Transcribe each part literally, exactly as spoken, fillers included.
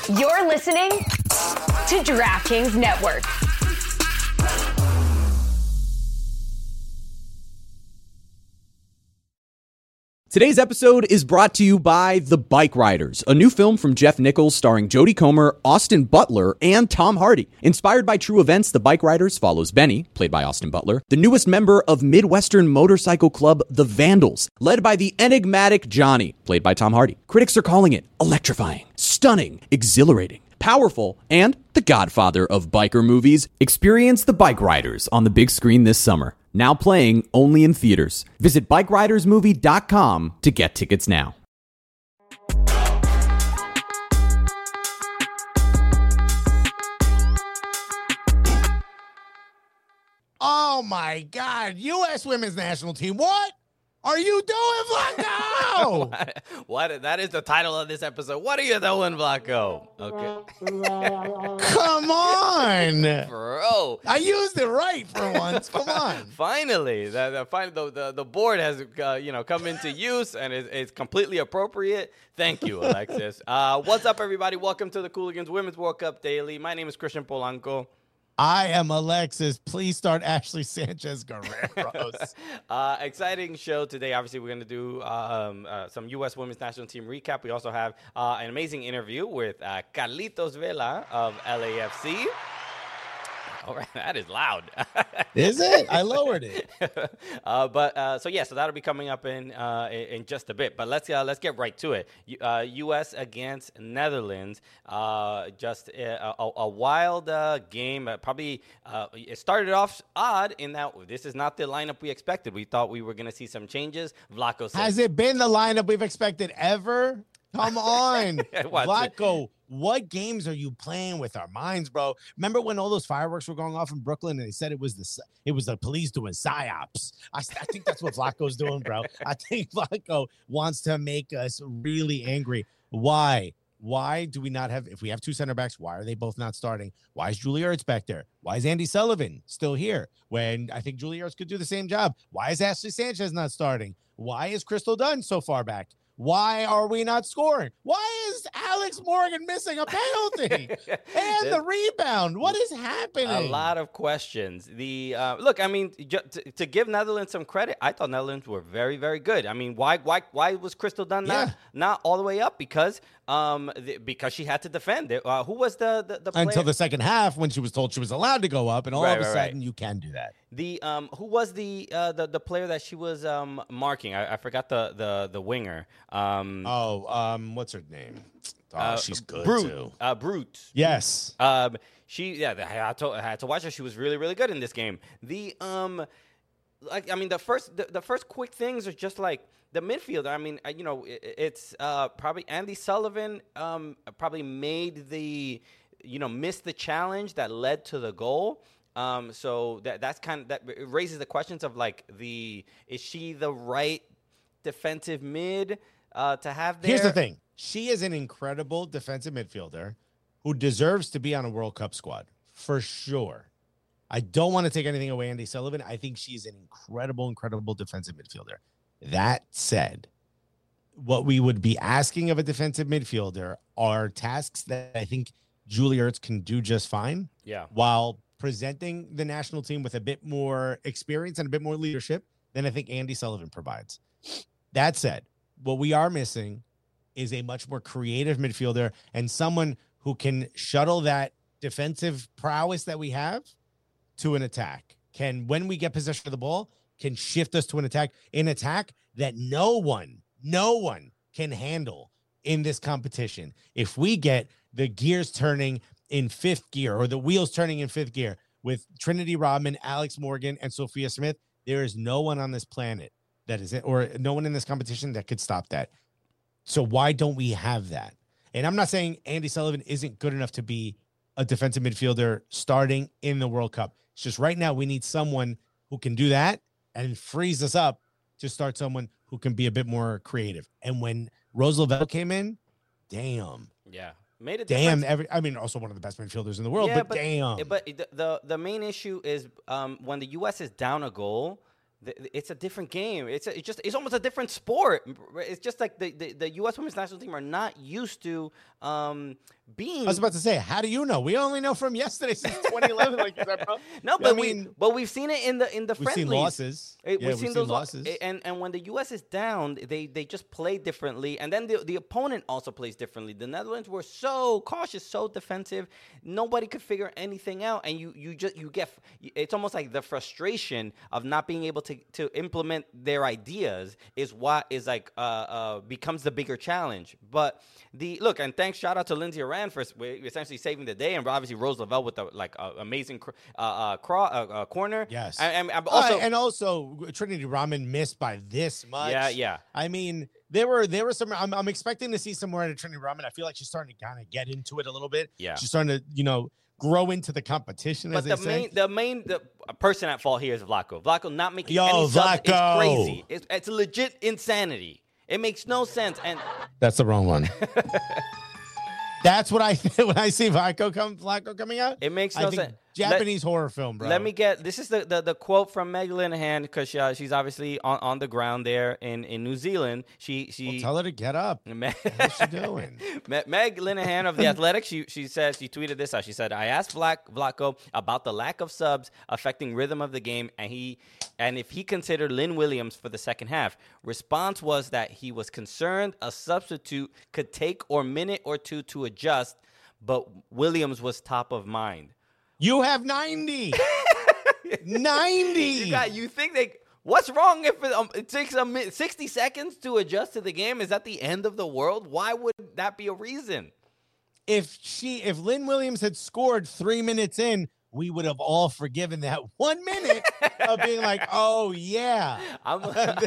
You're listening to DraftKings Network. Today's episode is brought to you by The Bike Riders, a new film from Jeff Nichols starring Jodie Comer, Austin Butler, and Tom Hardy. Inspired by true events, The Bike Riders follows Benny, played by Austin Butler, the newest member of Midwestern motorcycle club The Vandals, led by the enigmatic Johnny, played by Tom Hardy. Critics are calling it electrifying, stunning, exhilarating, powerful, and the godfather of biker movies. Experience The Bike Riders on the big screen this summer. Now playing only in theaters. Visit bike riders movie dot com to get tickets now. Oh my God, U S Women's National Team. What are you doing, Blanco? what, what? That is the title of this episode. What are you doing, Blanco? Okay. Come on, bro. I used it right for once. Come on. Finally, the the, fin- the the the board has uh, you know come into use and is, is completely appropriate. Thank you, Alexis. uh, what's up, everybody? Welcome to the Cooligans Women's World Cup Daily. My name is Christian Polanco. I am Alexis. Please start Ashley Sanchez Guerreros. uh, exciting show today. Obviously, we're going to do um, uh, some U S Women's National Team recap. We also have uh, an amazing interview with uh, Carlitos Vela of L A F C. All right, that is loud. Is it? I lowered it. uh, but uh, so yeah, so that'll be coming up in uh, in just a bit. But let's uh, let's get right to it. Uh, U S against Netherlands. Uh, just a, a, a wild uh, game. Uh, probably uh, it started off odd in that this is not the lineup we expected. We thought we were going to see some changes. Vlaco said, Has it been the lineup we've expected ever? Come on, Vlaco. What games are you playing with our minds, bro? Remember when all those fireworks were going off in Brooklyn and they said it was the it was the police doing psyops? I, I think that's what Vlaco's doing, bro. I think Vlaco wants to make us really angry. Why? Why do we not have, if we have two center backs, why are they both not starting? Why is Julie Ertz back there? Why is Andy Sullivan still here when I think Julie Ertz could do the same job? Why is Ashley Sanchez not starting? Why is Crystal Dunn so far back? Why are we not scoring? Why is Alex Morgan missing a penalty and the rebound? What is happening? A lot of questions. The uh, look, I mean, ju- to, to give Netherlands some credit, I thought Netherlands were very, very good. I mean, why, why, why was Crystal Dunn not, Yeah. not all the way up? Because, um, the, because she had to defend it. Uh, who was the the, the player? Until the second half, when she was told she was allowed to go up, and all Right, of a right, sudden right. you can do that. The um, who was the uh, the the player that she was um marking? I, I forgot the the the winger. Um, Oh, um, what's her name? Oh, uh, she's good Brute. too. Uh, Brute. Yes. Um, she yeah, I had, to, I had to watch her. She was really really good in this game. The um, like I mean the first the, the first quick things are just like the midfielder. I mean uh, you know it, it's uh probably Andy Sullivan um probably made the you know missed the challenge that led to the goal. Um, so that that's kind of that raises the questions of like the is she the right defensive mid uh, to have there? Here's the thing. She is an incredible defensive midfielder who deserves to be on a World Cup squad for sure. I don't want to take anything away, Andy Sullivan. I think she's an incredible, incredible defensive midfielder. That said, what we would be asking of a defensive midfielder are tasks that I think Julie Ertz can do just fine. Yeah. While presenting the national team with a bit more experience and a bit more leadership than I think Andy Sullivan provides. That said, what we are missing is a much more creative midfielder and someone who can shuttle that defensive prowess that we have to an attack. Can, when we get possession of the ball, can shift us to an attack, an attack that no one, no one can handle in this competition. If we get the gears turning in fifth gear or the wheels turning in fifth gear with Trinity Rodman, Alex Morgan, and Sophia Smith, there is no one on this planet that is it, or no one in this competition that could stop that. So why don't we have that? And I'm not saying Andy Sullivan isn't good enough to be a defensive midfielder starting in the World Cup. It's just right now we need someone who can do that and frees us up to start someone who can be a bit more creative. And when Rose Lavelle came in, damn. Yeah. Made a Damn, difference. every I mean, also one of the best midfielders in the world, Yeah, but, damn. But the, the the main issue is um, when the U S is down a goal, it's a different game. It's a, it's just it's almost a different sport. It's just like the, the, the U S women's national team are not used to um, being. I was about to say, how do you know? We only know from yesterday since twenty eleven. Like, is that bro? No, but I we mean, but we've seen it in the in the we've friendlies. seen losses. It, yeah, we've, seen, seen those losses. lo- and and when the U S is down, they they just play differently, and then the the opponent also plays differently. The Netherlands were so cautious, so defensive. Nobody could figure anything out, and you you just you get it's almost like the frustration of not being able to to implement their ideas is what is like uh, uh, becomes the bigger challenge. But the look, and thanks, shout out to Lindsay Horan for essentially saving the day, and obviously Rose Lavelle with the like uh, amazing cr- uh, uh, craw- uh, uh, corner. Yes, and, and also uh, and also Trinity Rodman missed by this much. Yeah, yeah. I mean, there were there were some. I'm, I'm expecting to see some more out of Trinity Rodman. I feel like she's starting to kind of get into it a little bit. Yeah, she's starting to you know grow into the competition. But as the they main, say. the main, the person at fault here is Vlaco. Vlaco not making Yo, any subs is Vlaco. crazy. It's, it's legit insanity. It makes no sense. And that's the wrong one. That's what I when I see Vlaco come Vlaco coming out. It makes I no think sense. Japanese Let, horror film, bro. Let me get this is the, the, the quote from Meg Linehan because uh, she's obviously on, on the ground there in, in New Zealand. She she well, tell her to get up. Meg, What's she doing? Meg Linehan of the Athletic. She she said she tweeted this out. She said, "I asked Vlac, Vlaco about the lack of subs affecting rhythm of the game, and he and if he considered Lynn Williams for the second half. Response was that he was concerned a substitute could take a minute or two to adjust." But Williams was top of mind. You have ninety. ninety. You, got, you think they... What's wrong if it, um, it takes a sixty seconds to adjust to the game? Is that the end of the world? Why would that be a reason? If she, if Lynn Williams had scored three minutes in, we would have all forgiven that one minute of being like, oh, yeah. I'm,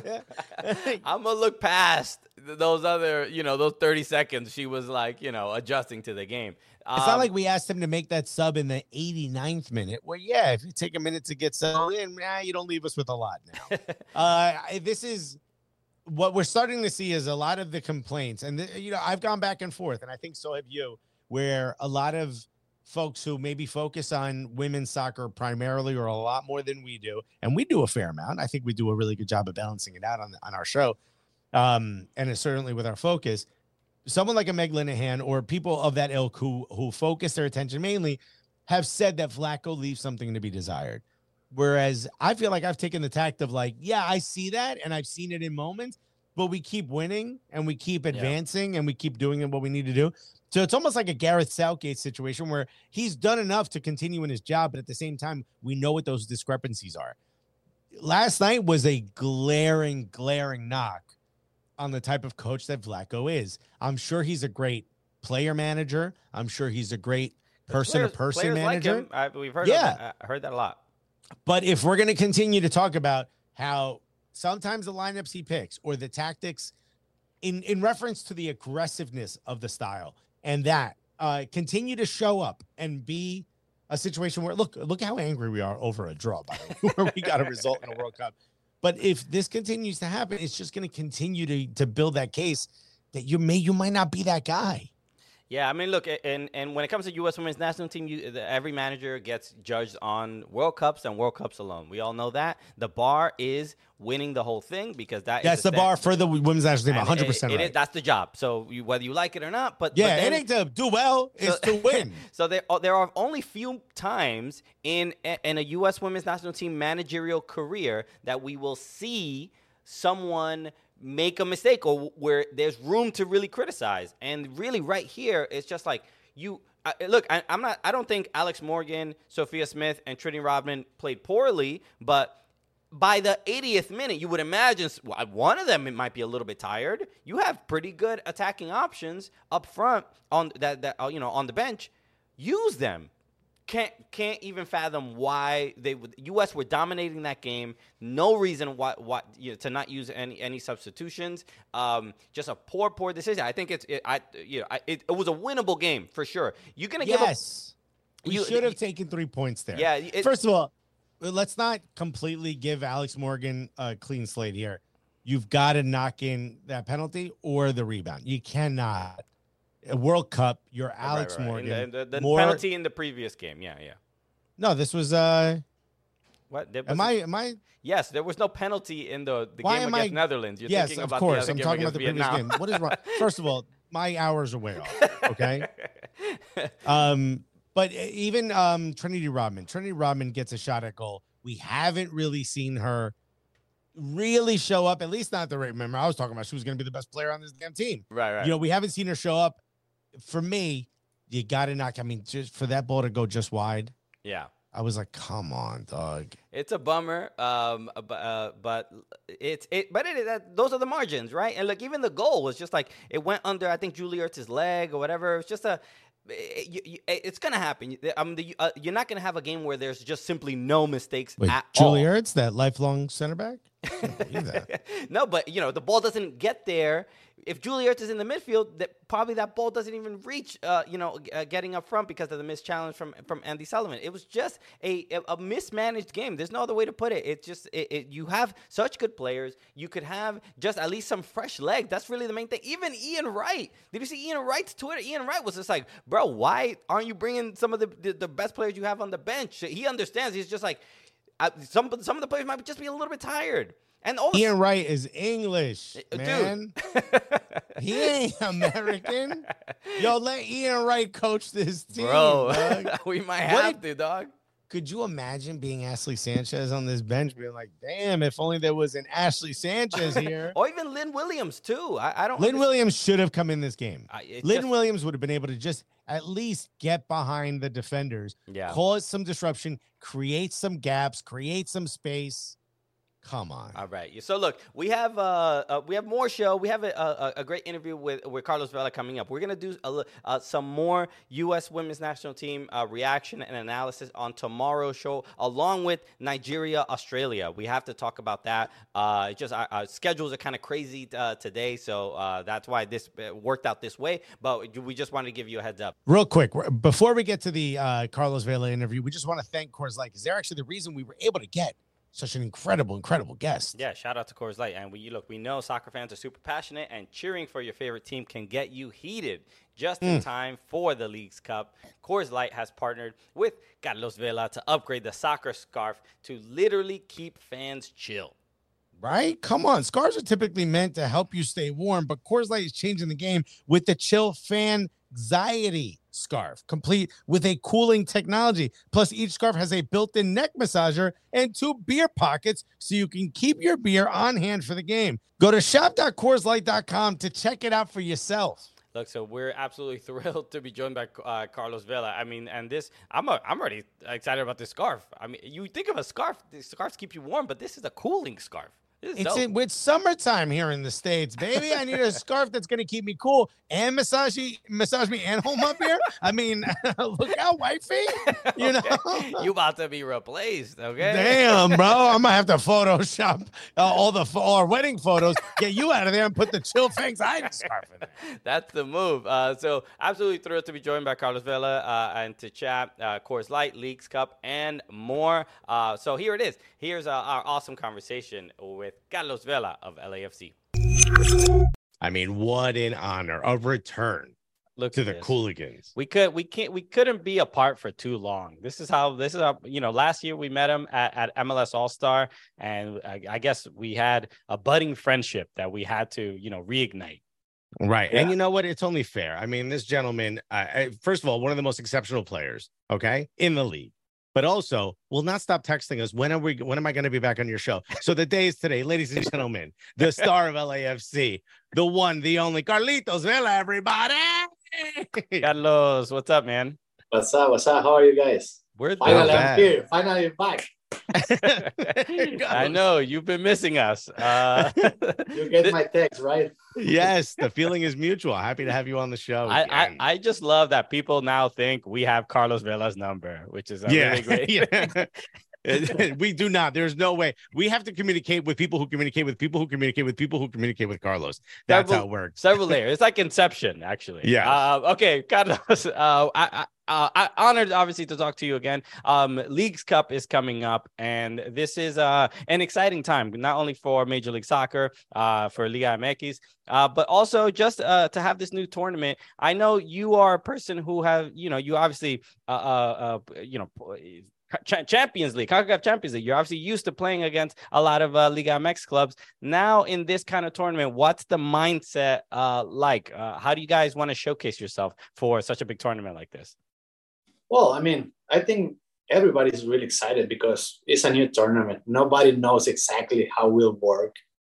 I'm going to look past those other, you know, those thirty seconds she was like, you know, adjusting to the game. Um, it's not like we asked him to make that sub in the eighty-ninth minute. Well, yeah, if you take a minute to get settled in, nah, you don't leave us with a lot now. uh, this is what we're starting to see is a lot of the complaints. And, the, you know, I've gone back and forth, and I think so have you, where a lot of folks who maybe focus on women's soccer primarily or a lot more than we do, and we do a fair amount. I think we do a really good job of balancing it out on, on our show. Um, and it's certainly with our focus, someone like a Meg Linehan or people of that ilk who who focus their attention mainly have said that Vlaco leaves something to be desired. Whereas I feel like I've taken the tact of like, yeah, I see that and I've seen it in moments, but we keep winning and we keep advancing yeah. and we keep doing what we need to do. So it's almost like a Gareth Southgate situation where he's done enough to continue in his job, but at the same time, we know what those discrepancies are. Last night was a glaring, glaring knock on the type of coach that Vlaco is. I'm sure he's a great player manager. I'm sure he's a great person-to-person manager. Like him. I, we've heard, yeah. that. I heard that a lot. But if we're going to continue to talk about how sometimes the lineups he picks or the tactics in, in reference to the aggressiveness of the style and that uh, continue to show up and be a situation where, look, look how angry we are over a draw, by the way, where we got a result in a World Cup. But if this continues to happen, it's just going to continue to to build that case that you may you might not be that guy. Yeah, I mean, look, and and when it comes to U S women's national team, you, the, every manager gets judged on World Cups and World Cups alone. We all know that. The bar is winning the whole thing because that that's is the, the bar for the women's national team, one hundred percent it, right. It is, that's the job. So you, whether you like it or not, but yeah, but then, it ain't to do well, it's so, to win. So there there are only few times in in a U S women's national team managerial career that we will see someone make a mistake or where there's room to really criticize. And really right here, it's just like you uh, look, I, I'm not, I don't think Alex Morgan, Sophia Smith, and Trinity Rodman played poorly, but by the eightieth minute, you would imagine one of them might be a little bit tired. You have pretty good attacking options up front on that, that you know, on the bench. Use them. Can't can't even fathom why they would. U S were dominating that game. No reason why why you know, to not use any any substitutions. Um, just a poor poor decision. I think it's it, I you know I, it, it was a winnable game for sure. You're gonna yes. give We you, should have taken three points there. Yeah. It, First of all, let's not completely give Alex Morgan a clean slate here. You've got to knock in that penalty or the rebound. You cannot. A World Cup, you're Alex right, right, right. Morgan. The, the, the More, penalty in the previous game, yeah, yeah. No, this was uh, What? There Am wasn't- I? Am I? Yes, there was no penalty in the, the Why game am against I- Netherlands. You're Yes, thinking of about course. the other I'm game talking about against the previous Vietnam. game. What is wrong? First of all, my hours are way off. Okay. Um, but even um, Trinity Rodman, Trinity Rodman gets a shot at goal. We haven't really seen her really show up, at least not the right. Remember, I was talking about she was going to be the best player on this damn team. Right, right. You know, we haven't seen her show up. For me, you got to knock. I mean, just for that ball to go just wide, yeah. I was like, come on, dog. It's a bummer, um, but uh, but it's it, but it that, those are the margins, right? And look, even the goal was just like it went under, I think, Julie Ertz's leg or whatever. It's just a, it, you, you, it's gonna happen. I mean, the, uh, you're not gonna have a game where there's just simply no mistakes Wait, at Julie all. Ertz, that lifelong center back. I can't believe that. No, but you know the ball doesn't get there. If Julie Ertz is in the midfield, that probably that ball doesn't even reach, uh, you know, uh, getting up front because of the missed challenge from from Andy Sullivan. It was just a a, a mismanaged game. There's no other way to put it. It's just it, it, you have such good players. You could have just at least some fresh legs. That's really the main thing. Even Ian Wright. Did you see Ian Wright's Twitter? Ian Wright was just like, bro, why aren't you bringing some of the the, the best players you have on the bench? He understands. He's just like, uh, some some of the players might just be a little bit tired. And all Ian Wright is English, Dude. man. He ain't American. Yo, let Ian Wright coach this team, Bro, dog. we might What have if- to, dog. Could you imagine being Ashley Sanchez on this bench, being like, "Damn, if only there was an Ashley Sanchez here." Or even Lynn Williams, too. I, I don't Lynn understand- Williams should have come in this game. I- it's Lynn just- Williams would have been able to just at least get behind the defenders, Yeah. cause some disruption, create some gaps, create some space. Come on. All right. So look, we have uh, uh we have more show. We have a, a, a great interview with with Carlos Vela coming up. We're gonna do a, li- uh, some more U S Women's National Team uh, reaction and analysis on tomorrow's show, along with Nigeria, Australia. We have to talk about that. Uh, it's just our, our schedules are kind of crazy uh, today, so uh, that's why this uh, worked out this way. But we just wanted to give you a heads up. Real quick, before we get to the uh, Carlos Vela interview, we just want to thank Coors Light because they're actually the reason we were able to get such an incredible, incredible guest. Yeah, shout out to Coors Light. And we look, we know soccer fans are super passionate, and cheering for your favorite team can get you heated just in time for the League's Cup. Coors Light has partnered with Carlos Vela to upgrade the soccer scarf to literally keep fans chill. Right? Come on. Scarves are typically meant to help you stay warm, but Coors Light is changing the game with the Chill Fan Anxiety scarf, complete with a cooling technology. Plus, each scarf has a built-in neck massager and two beer pockets so you can keep your beer on hand for the game. Go to shop dot coors light dot com to check it out for yourself. Look, so we're absolutely thrilled to be joined by uh, Carlos Vela. I mean, and this, I'm a, I'm already excited about this scarf. I mean, you think of a scarf, the scarves keep you warm, but this is a cooling scarf. This is It's dope. in, it's summertime here in the States, baby. I need a scarf that's going to keep me cool and massage, massage me and hold my beer. I mean, look out, wifey. You know? Okay. You about to be replaced, okay? Damn, bro. I'm going to have to Photoshop uh, all the all our wedding photos, get you out of there and put the Chill Fangs Ivy scarf in there. That's the move. Uh, so absolutely thrilled to be joined by Carlos Vela uh, and to chat uh, Coors Light, Leagues Cup, and more. Uh, so here it is. Here's uh, our awesome conversation with Carlos Vela of L A F C. I mean, what an honor, a return Look to at the this. Cooligans. We could we can't we couldn't be apart for too long. This is how this is how you know last year we met him at, at M L S All-Star, and I, I guess we had a budding friendship that we had to you know reignite. Right. Yeah. And you know what? It's only fair. I mean, this gentleman, uh, uh, first of all, one of the most exceptional players, okay, in the league, but also will not stop texting us. When are we, when am I going to be back on your show? So the day is today, ladies and gentlemen, the star of L A F C, the one, the only Carlitos Vela, everybody. Carlos, what's up, man? What's up? What's up? How are you guys? We're Finally, bad. I'm here. Finally, I'm back. I know you've been missing us. Uh, You get my text, right? Yes, the feeling is mutual. Happy to have you on the show. I, I, again. I just love that people now think we have Carlos Vela's number, which is a yeah. really great. yeah. We do not. There's no way. We have to communicate with people who communicate with people who communicate with people who communicate with Carlos. That's Several- how it works. Several layers. It's like Inception, actually. Yeah. Uh, okay, Carlos. Uh, I, I, uh, I honored, obviously, to talk to you again. Um, Leagues Cup is coming up, and this is uh, an exciting time, not only for Major League Soccer, uh, for Liga M X, uh, but also just uh, to have this new tournament. I know you are a person who have, you know, you obviously, uh, uh, uh you know. Ch- Champions League, CONCACAF Champions League. You're obviously used to playing against a lot of uh, Liga M X clubs. Now in this kind of tournament, what's the mindset uh, like? Uh, how do you guys want to showcase yourself for such a big tournament like this? Well, I mean, I think everybody's really excited because it's a new tournament. Nobody knows exactly how it will work.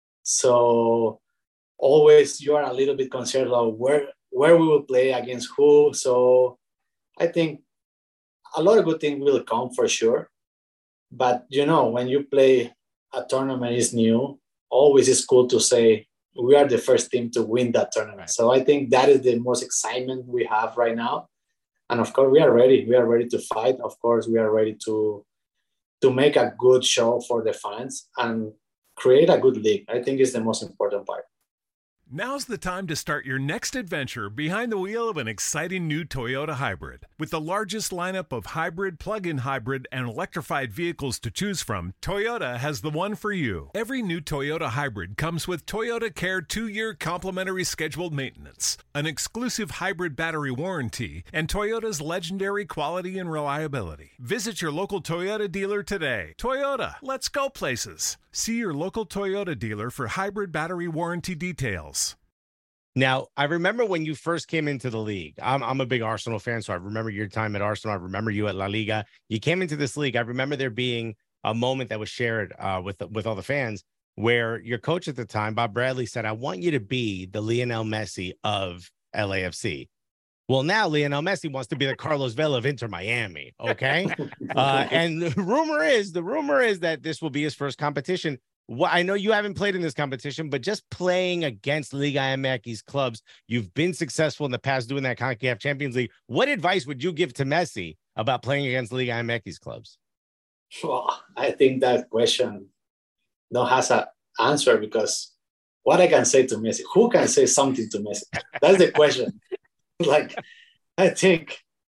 So always you are a little bit concerned about where, where we will play against who. So I think a lot of good things will come for sure. But, you know, when you play a tournament is new, always it's cool to say we are the first team to win that tournament. Right. So I think that is the most excitement we have right now. And, of course, we are ready. We are ready to fight. Of course, we are ready to, to make a good show for the fans and create a good league. I think is the most important part. Now's the time to start your next adventure behind the wheel of an exciting new Toyota hybrid. With the largest lineup of hybrid, plug-in hybrid, and electrified vehicles to choose from, Toyota has the one for you. Every new Toyota hybrid comes with Toyota Care two-year complimentary scheduled maintenance, an exclusive hybrid battery warranty, and Toyota's legendary quality and reliability. Visit your local Toyota dealer today. Toyota, let's go places. See your local Toyota dealer for hybrid battery warranty details. Now, I remember when you first came into the league. I'm, I'm a big Arsenal fan, so I remember your time at Arsenal. I remember you at La Liga. You came into this league. I remember there being a moment that was shared uh, with, with all the fans where your coach at the time, Bob Bradley, said, I want you to be the Lionel Messi of L A F C. Well, now Lionel Messi wants to be the Carlos Vela of Inter Miami, okay? uh, and the rumor is, the rumor is that this will be his first competition. Well, I know you haven't played in this competition, but just playing against Liga M X clubs, you've been successful in the past doing that CONCACAF Champions League. What advice would you give to Messi about playing against Liga M X clubs? Well, I think that question no has an answer because what I can say to Messi, who can say something to Messi? That's the question. Like, I think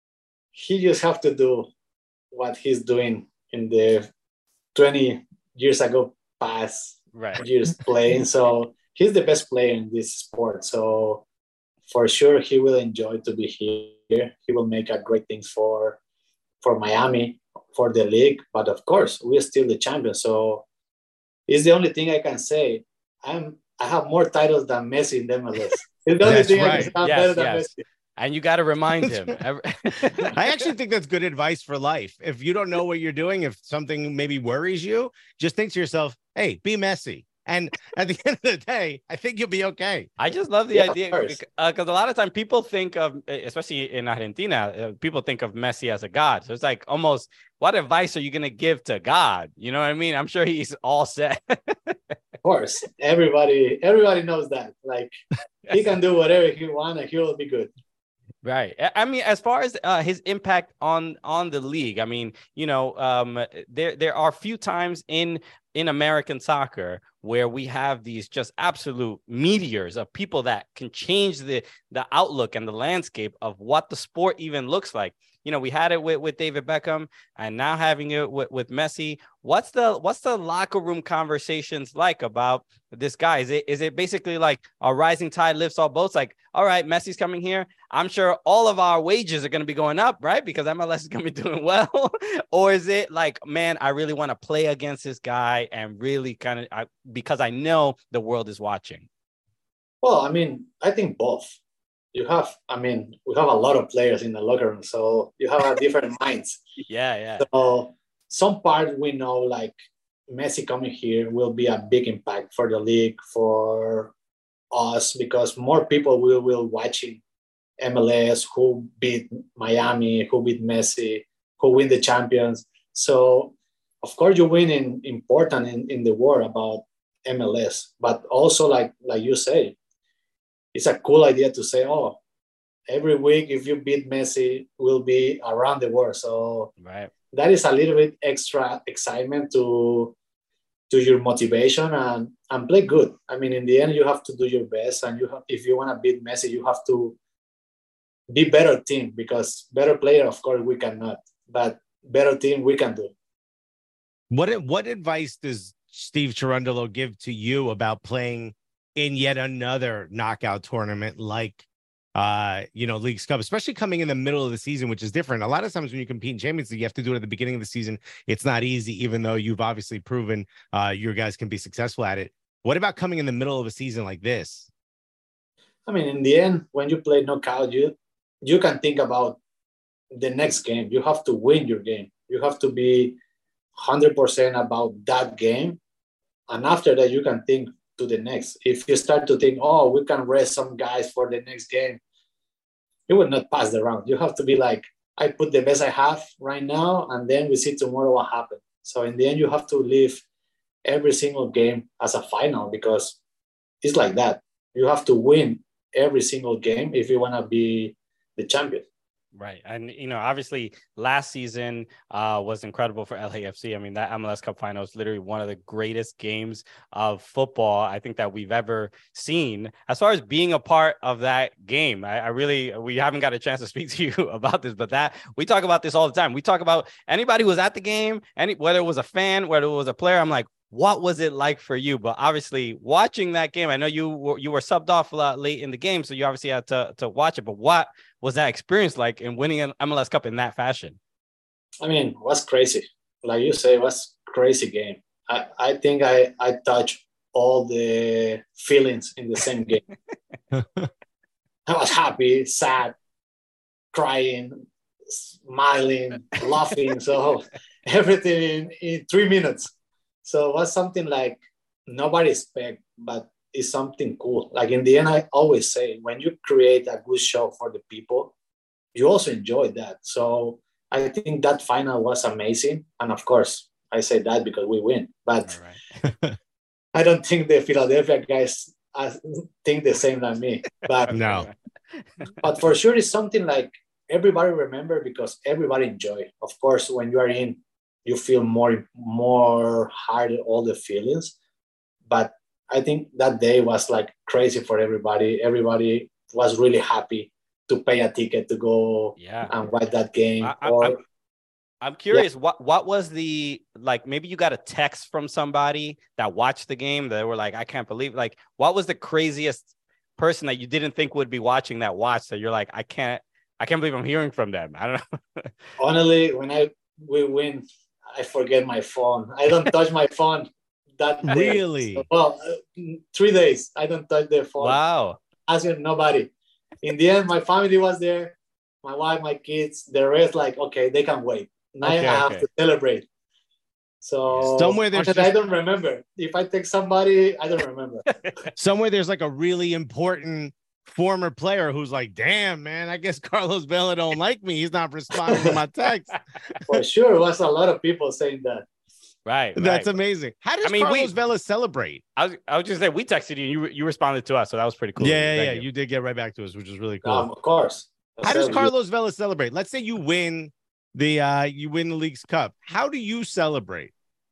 he just have to do what he's doing in the twenty years ago past right. years playing. So he's the best player in this sport. So for sure, he will enjoy to be here. He will make a great things for for Miami, for the league. But of course, we're still the champion. So it's the only thing I can say. I'm I have more titles than Messi in the M L S. It's the only That's thing right. I can say Yes, better than yes. Messi. And you got to remind him. I actually think that's good advice for life. If you don't know what you're doing, if something maybe worries you, just think to yourself, hey, be Messi. And at the end of the day, I think you'll be okay. I just love the Yeah, idea of because uh, a lot of times people think of, especially in Argentina, uh, people think of Messi as a god. So it's like almost, what advice are you going to give to God? You know what I mean? I'm sure he's all set. Of course, everybody, everybody knows that. Like, he can do whatever he wants and he will be good. Right. I mean, as far as uh, his impact on on the league, I mean, you know, um, there there are few times in in American soccer where we have these just absolute meteors of people that can change the the outlook and the landscape of what the sport even looks like. You know, we had it with, with David Beckham and now having it with, with Messi. What's the what's the locker room conversations like about this guy? Is it is it basically like a rising tide lifts all boats? Like, all right, Messi's coming here. I'm sure all of our wages are going to be going up, right? Because M L S is going to be doing well. Or is it like, man, I really want to play against this guy and really kind of I, because I know the world is watching? Well, I mean, I think both. You have, I mean, we have a lot of players in the locker room, so you have a different minds. Yeah, yeah. So some part we know, like Messi coming here will be a big impact for the league, for us, because more people will will watching M L S, who beat Miami, who beat Messi, who win the champions. So of course you win in important in, in the world about M L S, but also like like you say, it's a cool idea to say, oh, every week if you beat Messi, will be around the world. So right. that is a little bit extra excitement to to your motivation and, and play good. I mean, in the end, you have to do your best. And you have, if you want to beat Messi, you have to be better team, because better player, of course, we cannot. But better team, we can do. What what advice does Steve Cherundolo give to you about playing in yet another knockout tournament like uh, you know, Leagues Cup, especially coming in the middle of the season, which is different. A lot of times when you compete in Champions League, you have to do it at the beginning of the season. It's not easy, even though you've obviously proven uh, your guys can be successful at it. What about coming in the middle of a season like this? I mean, in the end, when you play knockout, you you can think about the next game. You have to win your game. You have to be one hundred percent about that game. And after that, you can think to the next. If you start to think, oh, we can rest some guys for the next game, you will not pass the round. You have to be like, I put the best I have right now, and then we see tomorrow what happens. So in the end, you have to live every single game as a final, because it's like that. You have to win every single game if you want to be the champion. Right. And, you know, obviously last season uh, was incredible for L A F C. I mean, that M L S Cup final is literally one of the greatest games of football, I think, that we've ever seen. As far as being a part of that game, I, I really, we haven't got a chance to speak to you about this, but that we talk about this all the time. We talk about anybody who was at the game, any whether it was a fan, whether it was a player, I'm like, what was it like for you? But obviously watching that game, I know you were, you were subbed off a lot late in the game, so you obviously had to, to watch it. But what was that experience like in winning an M L S Cup in that fashion? I mean, it was crazy. Like you say, it was crazy game. I, I think I, I touched all the feelings in the same game. I was happy, sad, crying, smiling, laughing. So everything in, in three minutes. So it was something like nobody expect, but it's something cool. Like in the end, I always say, when you create a good show for the people, you also enjoy that. So I think that final was amazing. And of course, I say that because we win. But right. I don't think the Philadelphia guys think the same like me. But no. But for sure, it's something like everybody remember, because everybody enjoy. Of course, when you are in, you feel more, more hard, all the feelings. But I think that day was like crazy for everybody. Everybody was really happy to pay a ticket to go yeah. and watch that game. I, or, I'm, I'm curious, yeah. what, what was the, like, maybe you got a text from somebody that watched the game that were like, I can't believe, like, what was the craziest person that you didn't think would be watching that watch that you're like, I can't, I can't believe I'm hearing from them. I don't know. Honestly, when I we win, I forget my phone. I don't touch my phone that day. Really? So, well, uh, three days I don't touch the phone. Wow. Asking nobody. In the end, my family was there, my wife, my kids. The rest, like, okay, they can wait. Now okay, I have okay. to celebrate. So somewhere there's just... I don't remember. If I text somebody, I don't remember. Somewhere there's like a really important former player who's like, damn, man, I guess Carlos Vela don't like me. He's not responding to my text. For sure. It was a lot of people saying that. Right. That's right. amazing. How does I mean, Carlos we, Vela celebrate? I was, I was just saying, we texted you and you, you responded to us. So that was pretty cool. Yeah, yeah, yeah. You. you did get right back to us, which is really cool. Um, of course. How does Carlos Vela celebrate? Let's say you win the, uh, you win the Leagues Cup. How do you celebrate?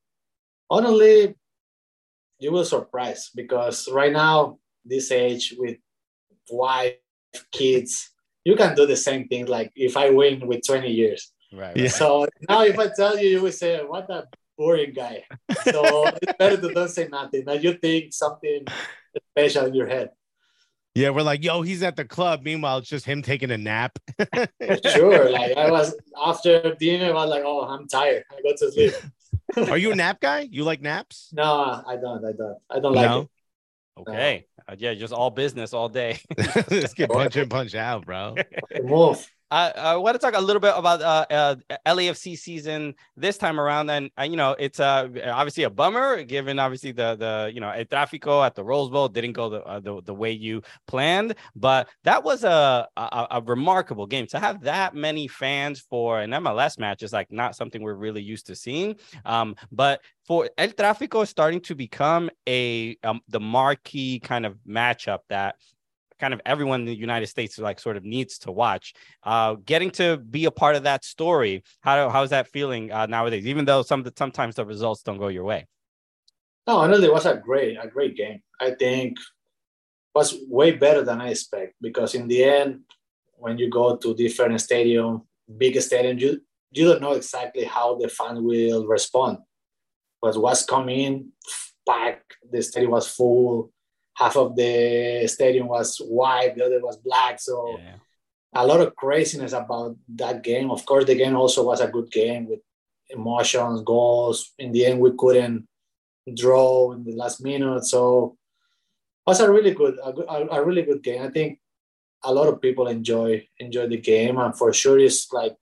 Honestly, you will surprise, because right now, this age with wife, kids, you can do the same thing. Like if I win with twenty years. Right. Yeah. So now if I tell you, you will say, what a boring guy. So it's better to don't say nothing. Now you think something special in your head. Yeah, we're like, yo, he's at the club. Meanwhile, it's just him taking a nap. Sure. Like I was, after dinner, I was like, oh, I'm tired. I go to sleep. Are you a nap guy? You like naps? No, I don't. I don't. I don't like no? it. Okay. Uh, yeah, just all business all day. Let's get punch in, punch out, bro. Move. I, I want to talk a little bit about uh, uh, L A F C season this time around, and uh, you know it's uh, obviously a bummer given obviously the the you know El Tráfico at the Rose Bowl didn't go the, uh, the the way you planned, but that was a, a a remarkable game. To have that many fans for an M L S match is like not something we're really used to seeing. Um, but for El Tráfico starting to become a um, the marquee kind of matchup that kind of everyone in the United States like sort of needs to watch. Uh, getting to be a part of that story, how how's that feeling uh, nowadays? Even though some sometimes the results don't go your way. No, honestly, it was a great a great game. I think it was way better than I expect, because in the end, when you go to different stadium, big stadium, you you don't know exactly how the fan will respond. But what's coming, packed, the stadium was full. half of the stadium was white, the other was black. So Yeah. a lot of craziness about that game. Of course, the game also was a good game with emotions, goals. In the end, we couldn't draw in the last minute. So it was a really good, a, good, a, a really good game. I think a lot of people enjoy enjoy the game, and for sure, it's like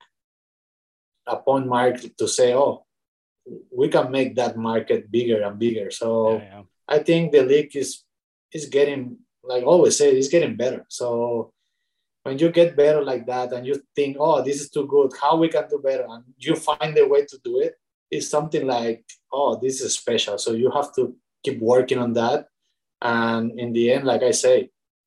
a point mark to say, oh, we can make that market bigger and bigger. So Yeah, yeah. I think the league is is getting, like I always say, it's getting better. So when you get better like that and you think, oh, this is too good, how we can do better, and you find a way to do it, it's something like, oh, this is special. So you have to keep working on that. And in the end, like I say,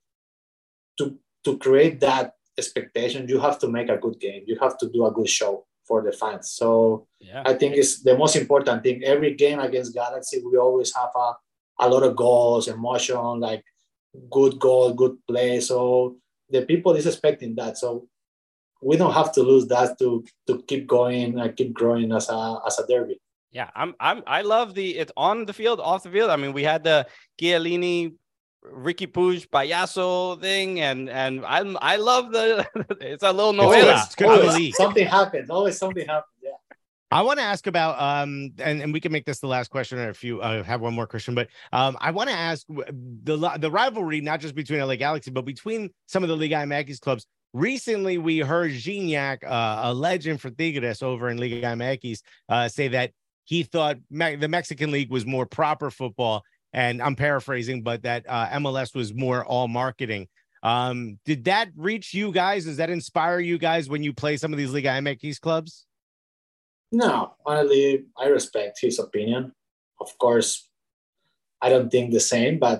to to create that expectation, you have to make a good game. You have to do a good show for the fans. So Yeah. I think it's the most important thing. Every game against Galaxy, we always have a, a lot of goals, emotion, like good goal, good play. So the people is expecting that. So we don't have to lose that to to keep going and keep growing as a as a derby. Yeah, I'm I'm I love the it's on the field, off the field. I mean, we had the Chiellini, Ricky Puig, Payaso thing, and and I I love the it's a little It's good. novela. It's good for the Always league. something happens. Always something happens. Yeah. I want to ask about um and, and we can make this the last question, or if you uh, have one more question, but um I want to ask the the rivalry, not just between L A Galaxy, but between some of the Liga M X clubs. Recently, we heard Gignac, uh, a legend for Tigres over in Liga M X, uh, say that he thought Me- the Mexican League was more proper football, and I'm paraphrasing, but that uh, M L S was more all marketing. Um, did that reach you guys? Does that inspire you guys when you play some of these Liga M X clubs? No, honestly, I respect his opinion. Of course, I don't think the same, but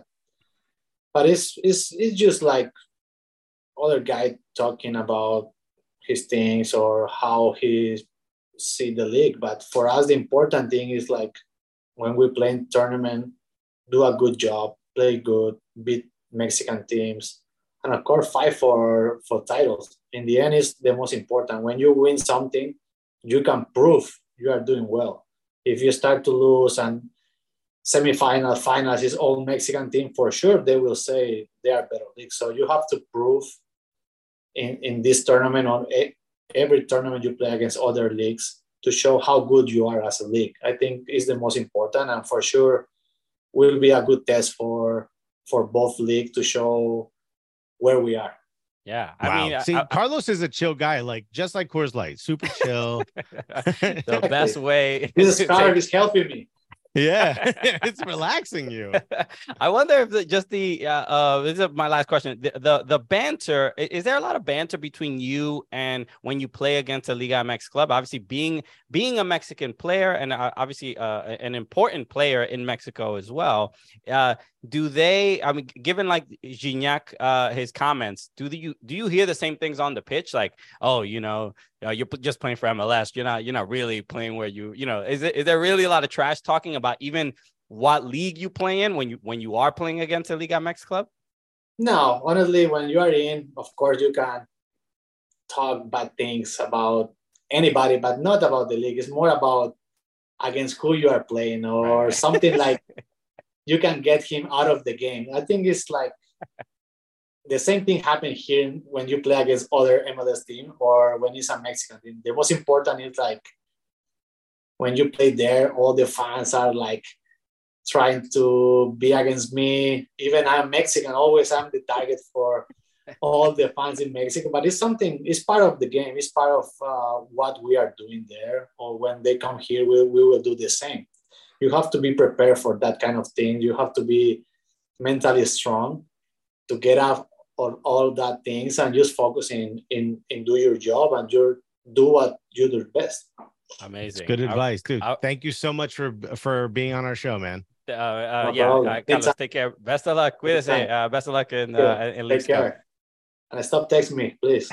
but it's it's it's just like other guy talking about his things or how he see the league. But for us, the important thing is like when we play in tournament, do a good job, play good, beat Mexican teams, and of course fight for for titles. In the end, is the most important. When you win something, you can prove you are doing well. If you start to lose and semifinal, finals is all Mexican team, for sure they will say they are better league. So you have to prove in, in this tournament, on a, every tournament you play against other leagues, to show how good you are as a league. I think is the most important, and for sure will be a good test for for both leagues to show where we are. Yeah, I Wow. mean, See, I, Carlos is a chill guy, like just like Coors Light, super chill. the best way. This to card take- is helping me. Yeah, it's relaxing you. I wonder if the, just the uh, uh this is my last question. The, the the banter, i- is there a lot of banter between you and when you play against a Liga M X club? Obviously, being being a Mexican player and uh, obviously uh, an important player in Mexico as well. Uh, do they? I mean, given like Gignac, uh, his comments, do the, you do you hear the same things on the pitch? Like, oh, you know. Uh, you're p- just playing for M L S. You're not. You're not really playing where you. You know, is it? Is there really a lot of trash talking about even what league you play in when you when you are playing against a Liga M X club? No, honestly, when you are in, of course you can talk bad things about anybody, but not about the league. It's more about against who you are playing or Right. something like you can get him out of the game. I think it's like the same thing happened here when you play against other M L S team or when it's a Mexican team. The most important is like when you play there, all the fans are like trying to be against me. Even I'm Mexican, always I'm the target for all the fans in Mexico. But it's something, it's part of the game. It's part of uh, what we are doing there. Or when they come here, we, we will do the same. You have to be prepared for that kind of thing. You have to be mentally strong to get out on all that things and just focus in, in, in do your job and you do what you do best. Amazing. It's good I- advice, dude. I- Thank you so much for for being on our show, man. Uh, uh, No yeah, problem. uh, Carlos, Anytime. take care. Best of luck. Cuídese. Anytime. Uh, best of luck in, Good. uh, in Take Leagues Cup. care. And stop texting me, please.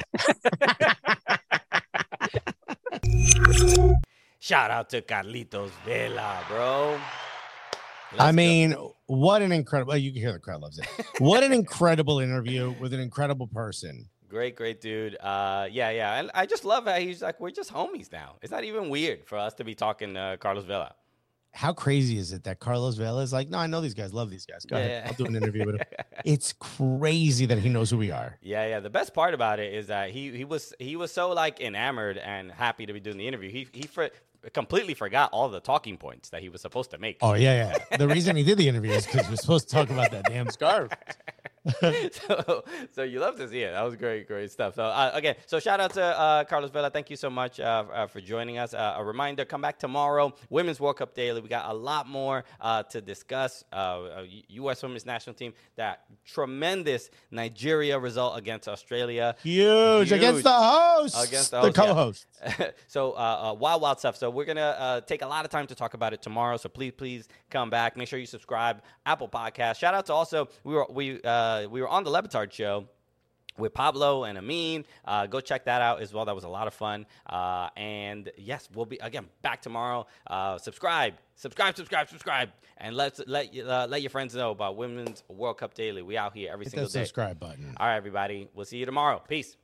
Shout out to Carlitos Vela, bro. Let's I go. mean, what an incredible, you can hear the crowd loves it. What an incredible interview with an incredible person. Great, great dude. Uh, yeah, yeah. And I just love how he's like, we're just homies now. It's not even weird for us to be talking uh, Carlos Vela. how crazy is it that Carlos Vela is like, no, I know these guys, love these guys. Go Yeah, ahead, yeah. I'll do an interview with him. It's crazy that he knows who we are. Yeah, yeah. The best part about it is that he he was he was so like enamored and happy to be doing the interview. He he for, completely forgot all the talking points that he was supposed to make. Oh yeah, yeah. The reason he did the interview is because we're supposed to talk about that damn scarf. so, so you love to see it. That was great, great stuff. So uh, again, so shout out to uh, Carlos Vela. Thank you so much uh, uh, for joining us. Uh, a reminder: come back tomorrow, Women's World Cup Daily. We got a lot more uh, to discuss. Uh, U S Women's National Team, that tremendous Nigeria result against Australia, Huge, Huge. against the host, Against the the host, yeah. co-host. so uh, uh, wild, wild stuff. So we're gonna uh, take a lot of time to talk about it tomorrow. So please, please come back. Make sure you subscribe. Apple Podcast. Shout out to also we were we uh, we were on the Le Batard show with Pablo and Amin. Uh, go check that out as well. That was a lot of fun. Uh, and yes, we'll be again back tomorrow. Uh, subscribe, subscribe, subscribe, subscribe, and let's let uh, let your friends know about Women's World Cup Daily. We out here every Hit single that day. subscribe button. All right, everybody. We'll see you tomorrow. Peace.